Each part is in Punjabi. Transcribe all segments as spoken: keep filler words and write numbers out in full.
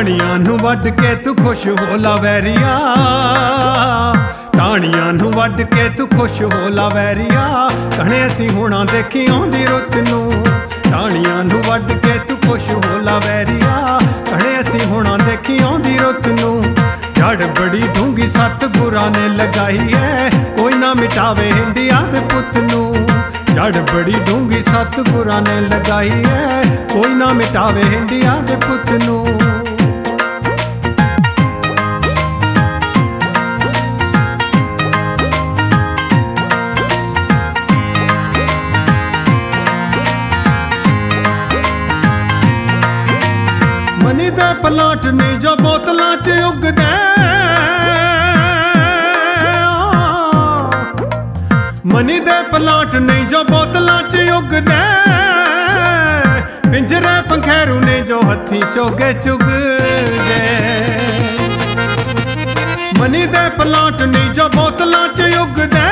ਟਾਹਣੀਆਂ ਨੂੰ ਵੱਢ ਕੇ ਤੂੰ ਖੁਸ਼ ਹੋ ਲਾ ਵੈਰੀਆ, ਟਾਹਣੀਆਂ ਨੂੰ ਵੱਢ ਕੇ ਤੂੰ ਖੁਸ਼ ਹੋ ਲਾ ਵੈਰੀਆ। ਕਹਣੇ ਅਸੀਂ ਹੋਣਾ ਦੇਖੀ ਆਉਂਦੀ ਰੁੱਤ ਨੂੰ, ਟਾਹਣੀਆਂ ਨੂੰ ਵੱਢ ਕੇ ਤੂੰ ਖੁਸ਼ ਹੋ ਲਾ ਵੈਰੀਆ। ਕਹਣੇ ਅਸੀਂ ਹੋਣਾ ਦੇਖੀ ਆਉਂਦੀ ਰੁੱਤ ਨੂੰ। ਜੜ ਬੜੀ ਡੂੰਗੀ ਸਤਿਗੁਰਾਂ ਨੇ ਲਗਾਈ ਐ, ਕੋਈ ਨਾ ਮਿਟਾਵੇ ਇੰਡੀਆ ਦੇ ਪੁੱਤ ਨੂੰ। ਜੜ ਬੜੀ ਡੂੰਗੀ ਸਤਿਗੁਰਾਂ ਨੇ ਲਗਾਈ ਐ, ਕੋਈ ਨਾ ਮਿਟਾਵੇ ਇੰਡੀਆ ਦੇ ਪੁੱਤ ਨੂੰ। ਮਨੀ ਦੇ ਪਲਾਟ ਨੇ ਜੋ ਬੋਤਲਾਂ 'ਚ ਉੱਗਦੇ, ਮਨੀ ਦੇ ਪਲਾਟ ਨਹੀਂ ਜੋ ਬੋਤਲਾਂ 'ਚ ਉੱਗਦੇ। ਪਿੰਜਰੇ ਪੰਖੇਰੂ ਨੇ ਜੋ ਹੱਥੀਂ ਚੋਗੇ ਚੁਗਦੇ। ਮਨੀ ਦੇ ਪਲਾਟ ਨਹੀਂ ਜੋ ਬੋਤਲਾਂ 'ਚ ਉੱਗਦੇ।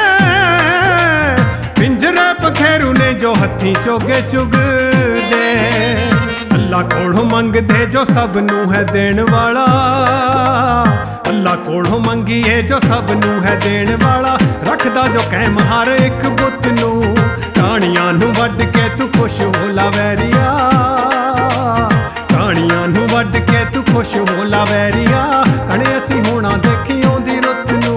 ਪਿੰਜਰੇ ਪੰਖੇਰੂ ਨੇ ਜੋ ਹੱਥੀਂ ਚੋਗੇ ਚੁਗਦੇ। ਅੱਲਾ ਕੋਲੋਂ ਮੰਗਦੇ ਜੋ ਸਭ ਨੂੰ ਹੈ ਦੇਣ ਵਾਲਾ, ਅੱਲਾ ਕੋਲੋਂ ਮੰਗੀਏ ਜੋ ਸਭ ਨੂੰ ਹੈ ਦੇਣ ਵਾਲਾ। ਰੱਖਦਾ ਜੋ ਕਾਇਮ ਹਰ ਇੱਕ ਬੁੱਤ ਨੂੰ, ਟਾਹਣੀਆਂ ਨੂੰ ਵੱਢ ਕੇ ਤੂੰ ਖੁਸ਼ ਹੋ ਲਾ ਵੈਰੀਆ। ਟਾਹਣੀਆਂ ਨੂੰ ਵੱਢ ਕੇ ਤੂੰ ਖੁਸ਼ ਹੋ ਲਾ ਵੈਰੀਆ। ਕਹਣੇ ਅਸੀਂ ਹੋਣਾ ਦੇਖੀ ਆਉਂਦੀ ਰੁੱਤ ਨੂੰ।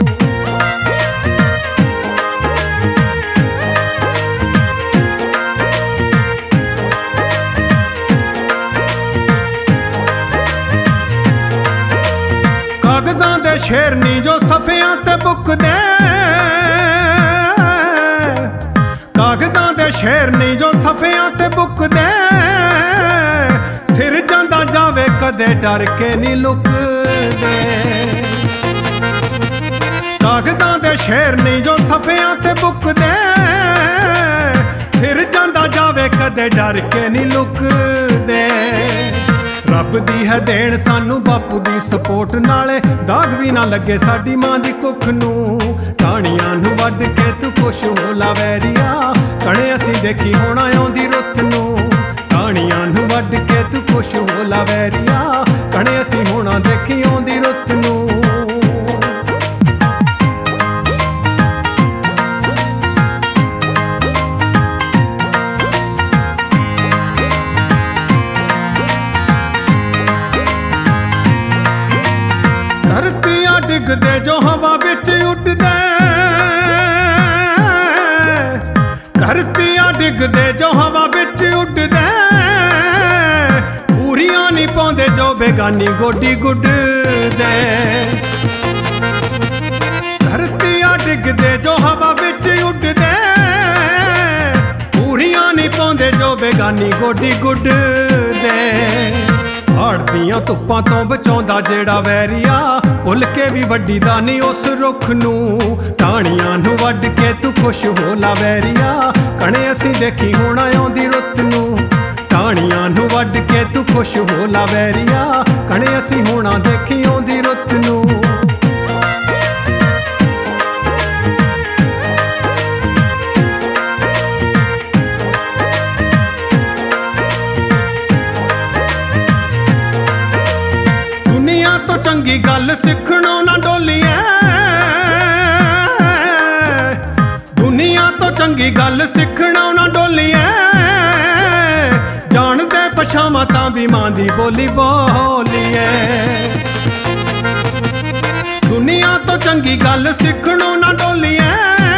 ਕਾਗਜ਼ਾਂ ਦੇ ਸ਼ੇਰ ਨੀ ਜੋ ਸਫ਼ਿਆਂ ਤੇ ਬੁੱਕਦੇ। ਕਾਗਜ਼ਾਂ ਦੇ ਸ਼ੇਰ ਨੀ ਜੋ ਸਫ਼ਿਆਂ ਤੇ ਬੁੱਕਦੇ। ਸਿਰ ਜਾਂਦਾ ਜਾਵੇ ਕਦੇ ਡਰ ਕੇ ਨੀ ਲੁਕਦੇ। ਕਾਗਜ਼ਾਂ ਦੇ ਸ਼ੇਰ ਨੀ ਜੋ ਸਫ਼ਿਆਂ ਤੇ ਬੁੱਕਦੇ। ਸਿਰ ਜਾਂਦਾ ਜਾਵੇ ਕਦੇ ਡਰ ਕੇ ਨੀ ਲੁਕਦੇ। ਰੱਬ ਦੀ ਹੈ ਦੇਣ ਸਾਨੂੰ ਬਾਪੂ ਦੀ ਸਪੋਰਟ ਨਾਲੇ, ਦਾਗ ਵੀ ਨਾ ਲੱਗੇ ਸਾਡੀ ਮਾਂ ਦੀ ਕੁੱਖ ਨੂੰ। ਟਾਹਣੀਆਂ ਨੂੰ ਵੱਢ ਕੇ ਤੂੰ ਖੁਸ਼ ਹੋ ਲਾ ਵੈਰੀਆ। ਕਹਣੇ ਅਸੀਂ ਦੇਖੀ ਹੋਣਾ ਆਉਂਦੀ ਰੁੱਤ ਨੂੰ। ਟਾਹਣੀਆਂ ਨੂੰ ਵੱਢ ਕੇ ਤੂੰ ਖੁਸ਼ ਹੋ ਲਾ ਵੈਰੀਆ। ਕਹਣੇ ਅਸੀਂ ਹੋਣਾ ਦੇਖੀ ਆਉਂਦੀ ਰੁੱਤ ਨੂੰ। ਧਰਤੀਆਂ ਡਿੱਗਦੇ ਜੋ ਹਵਾ ਵਿੱਚ ਉੱਡਦੇ। ਧਰਤੀਆਂ ਡਿੱਗਦੇ ਜੋ ਹਵਾ ਵਿੱਚ ਉੱਡਦੇ। ਪੂਰੀਆਂ ਨਹੀਂ ਪਾਉਂਦੇ ਜੋ ਬੇਗਾਨੀ ਗੋਡੀ ਗੁੱਡਦੇ। ਧਰਤੀਆਂ ਡਿੱਗਦੇ ਜੋ ਹਵਾ ਵਿੱਚ ਉੱਡਦੇ। ਪੂਰੀਆਂ ਨਹੀਂ ਪਾਉਂਦੇ ਜੋ ਬੇਗਾਨੀ ਗੋਡੀ ਗੁੱਡਦੇ। ਹਾੜਦੀਆਂ ਧੁੱਪਾਂ ਤੋਂ ਬਚਾਉਂਦਾ ਜਿਹੜਾ ਵੈਰੀਆ। ਭੁੱਲ ਕੇ ਵੀ ਵੱਡੀ ਦਾ ਨਹੀਂ ਉਸ ਰੁੱਖ ਨੂੰ। ਟਾਹਣੀਆਂ ਨੂੰ ਵੱਢ ਕੇ ਤੂੰ ਖੁਸ਼ ਹੋ ਲਾ ਵੈਰੀਆ। ਕਹਣੇ ਅਸੀਂ ਦੇਖੀ ਹੋਣਾ ਆਉਂਦੀ ਰੁੱਤ ਨੂੰ। ਟਾਹਣੀਆਂ ਨੂੰ ਵੱਢ ਕੇ ਤੂੰ ਖੁਸ਼ ਹੋ ਲਾ ਵੈਰੀਆ। ਕਹਣੇ ਅਸੀਂ ਹੋਣਾ ਦੇਖੀ ਆਉਂਦੀ ਰੁੱਤ ਨੂੰ। ਦੁਨੀਆ ਤੋਂ ਚੰਗੀ ਗੱਲ ਸਿੱਖਣੋਂ ਨਾ ਡੋਲੀਏ। ਦੁਨੀਆ ਤੋਂ ਚੰਗੀ ਗੱਲ ਸਿੱਖਣੋਂ ਨਾ ਡੋਲੀਏ। ਜਾਣਦੇ ਪਛਾਵਾਂ ਤਾਂ ਵੀ ਮਾਂ ਦੀ ਬੋਲੀ ਬੋਲੀਏ। ਦੁਨੀਆ ਤੋਂ ਚੰਗੀ ਗੱਲ ਸਿੱਖਣੋਂ ਨਾ ਡੋਲੀਏ।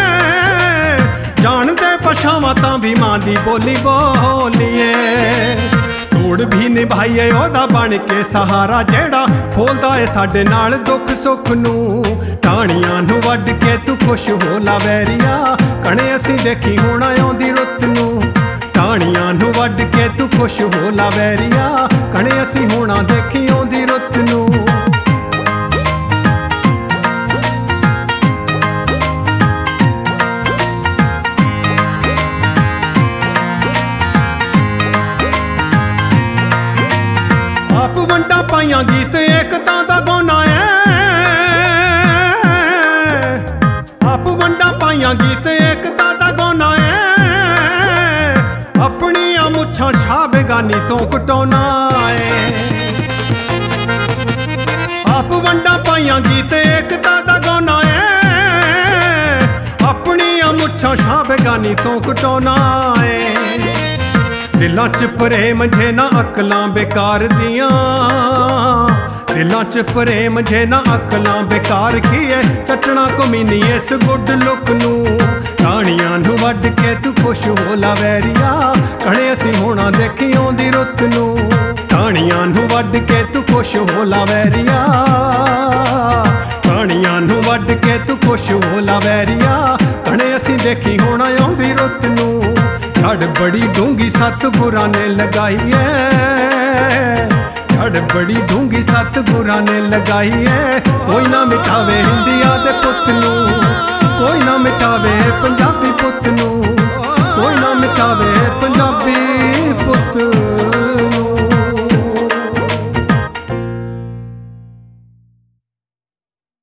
ਜਾਣਦੇ ਪਛਾਵਾਂ ਤਾਂ ਵੀ ਮਾਂ ਦੀ ਬੋਲੀ ਬੋਲੀਏ। ਤੋੜ ਵੀ ਨਿਭਾਈਏ ਉਹਦਾ ਬਣ ਕੇ ਸਹਾਰਾ, ਜਿਹੜਾ ਫੋਲਦਾ ਏ ਸਾਡੇ ਨਾਲ ਦੁੱਖ ਸੁੱਖ ਨੂੰ। ਟਾਹਣੀਆਂ ਨੂੰ ਵੱਢ ਕੇ ਤੂੰ ਖੁਸ਼ ਹੋ ਲਾ ਵੈਰੀਆ। ਕਹਣੇ ਅਸੀਂ ਦੇਖੀ ਹੋਣਾ ਆਉਂਦੀ ਰੁੱਤ ਨੂੰ। ਟਾਹਣੀਆਂ ਨੂੰ ਵੱਢ ਕੇ ਤੂੰ ਖੁਸ਼ ਹੋ ਲਾ ਵੈਰੀਆ। ਕਹਣੇ ਅਸੀਂ ਹੋਣਾ ਦੇਖੀ ਆਉਂਦੀ ਰੁੱਤ ਨੂੰ। ਆਪ ਵੰਡਾ ਪਾਈਆਂ ਗੀਤ ਏਕਤਾ ਦਾ ਗਾਉਣਾ ਏ। ਆਪ ਵੰਡਾ ਪਾਈਆਂ ਗੀਤ ਏਕਤਾ ਦਾ ਗਾਉਣਾ ਏ। ਆਪਣੀਆਂ ਮੁੱਛਾਂ ਛਾਹ ਬੇਗਾਨੀ ਤੋਂ ਕਟਾਉਣਾ ਏ। ਵੰਡਾਂ ਪਾਈਆਂ ਗੀਤ ਏਕਤਾ ਦਾ ਗਾਉਣਾ ਏ, ਆਪਣੀਆਂ ਮੁੱਛਾਂ ਸ਼ਾਹ ਬੇਗਾਨੀ ਤੋਂ ਕਟਾਉਣਾ ਏ। ਦਿਲਾਂ 'ਚ ਪ੍ਰੇਮ ਜੇ ਨਾ ਅਕਲਾਂ ਬੇਕਾਰ ਦੀਆਂ, ਦਿਲਾਂ 'ਚ ਪ੍ਰੇਮ ਜੇ ਨਾ ਅਕਲਾਂ ਬੇਕਾਰ ਕੀ ਏ, ਚੱਟਣਾ ਕਮੀਨੀ ਇਸ ਗੁੱਡ ਲੁੱਕ ਨੂੰ। ਕਹਾਣੀਆਂ ਨੂੰ ਵੱਢ ਕੇ ਤੂੰ ਖੁਸ਼ ਹੋ ਲਾ ਵੈਰੀਆ, ਕਹਣੇ ਅਸੀਂ ਹੋਣਾ ਦੇਖੀ ਆਉਂਦੀ ਰੁੱਤ ਨੂੰ। ਕਹਾਣੀਆਂ ਨੂੰ ਵੱਢ ਕੇ ਤੂੰ ਖੁਸ਼ ਹੋ ਲਾ ਵੈਰੀਆ, ਕਹਾਣੀਆਂ ਨੂੰ ਵੱਢ ਕੇ ਤੂੰ ਖੁਸ਼ ਹੋ ਲਾ ਵੈਰੀਆ, ਕਹਣੇ ਅਸੀਂ ਦੇਖੀ ਹੋਣਾ ਆਉਂਦੀ ਰੁੱਤ ਨੂੰ। ਛੜ ਬੜੀ ਡੂੰਗੀ ਸਤਿਗੁਰਾਂ ਨੇ ਲਗਾਈ ਏ, ਛੜ ਬੜੀ ਡੂੰਗੀ ਸਤਿਗੁਰਾਂ ਨੇ ਲਗਾਈ ਏ, ਕੋਈ ਨਾ ਮਿਟਾਵੇ ਹਿੰਦੀਆਂ ਦੇ ਪੁੱਤ ਨੂੰ।